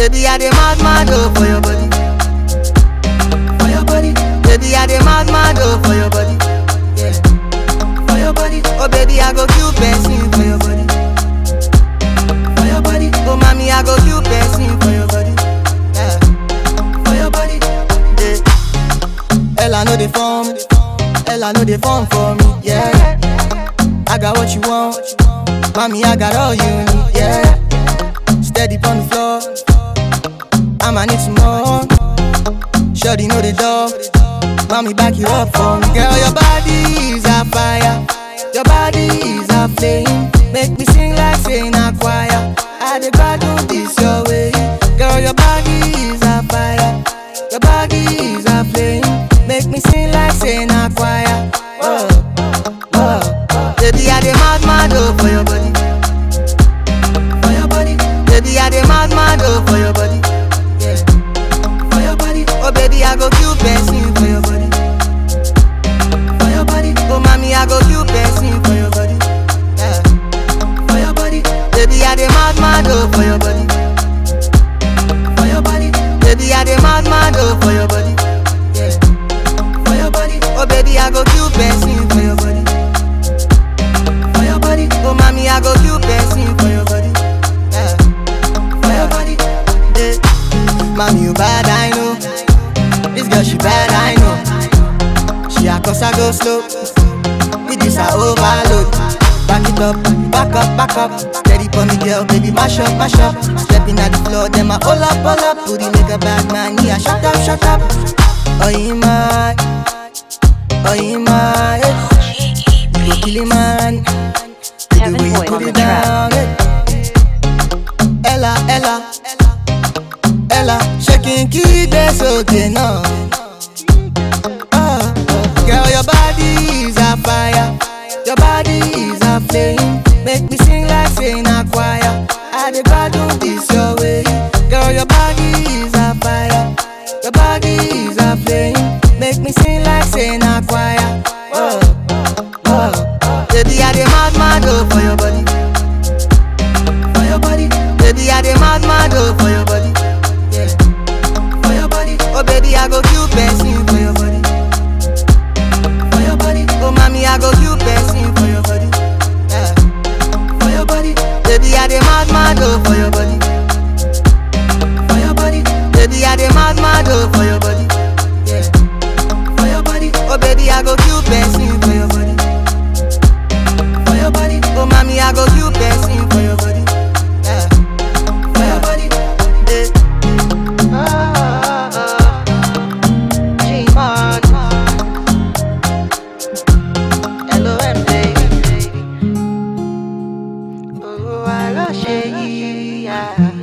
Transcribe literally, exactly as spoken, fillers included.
Baby, I dey mad mad oh for your body, for your body. Baby, I dey mad mad oh for your body, yeah, for your body. Oh baby, I go kill person for your body, for your body. Oh mommy, I go kill person for your body, yeah, for your body. Yeah. Ella know the form, Ella know the form for me, yeah. I got what you want, mommy, I got all you need, yeah. Steady on the floor, I'ma need some more. Shorty know the door, mommy back you up for me. Girl, your body is a fire, your body is a flame. Make me sing like saying a choir. I dey glad do this your way. Girl, your body is a fire, your body is a flame. Make me sing like saying a choir. Whoa, whoa. Baby, I dey mad mad oh for your body, for your body. Baby, I dey mad mad oh for your body, yeah, for your body. Oh baby, I go kill person for your body, for your body. Oh mommy, I go kill person for your body, yeah, for your body. Baby, I dey mad mad oh for your body, for your body. Baby, I dey mad mad oh for your body, yeah, for your body. Oh baby, I go kill person for your body, for your body. Oh mommy, I go kill person for your body, yeah, for your body. Yeah. Mommy, you bad, I know. This girl, she bad, I know. She a cause I go slow. With this I overload. Back it up, back up, back up. Steady for me, girl, baby, mash up, mash up. Stepping at the floor, then I all up, all up. Booty make a bad man, yeah, shut up, shut up. Oh, you my, oh, you my, you go kill him, man. The way you put it down, Ella, Ella, Ella, shaking key, that's okay now. Oh, girl, your body is a fire, your body is a flame. Make me sing like saying a choir. I dey glad do this your way. Girl, your body is a fire, your body is a flame. Make me sing like saying a choir. Whoa, whoa. Baby, I dey mad mad oh for your body, for your body. Baby, I dey mad mad oh for your body, yeah, for your body. Oh baby, I go kill person for your body, for your body. Oh mommy, I go kill person for your body, yeah, for your body. Baby, I dey mad mad oh for your body, for your body. Baby, I dey mad mad oh for your body, yeah, for your body. Oh baby, I go kill person for your body, for your body. Oh mommy, I go kill person for your body, yeah, for your body. Yeah. Ah, ah, ah. G-Man, L O M baby. Oh, I love you, yeah.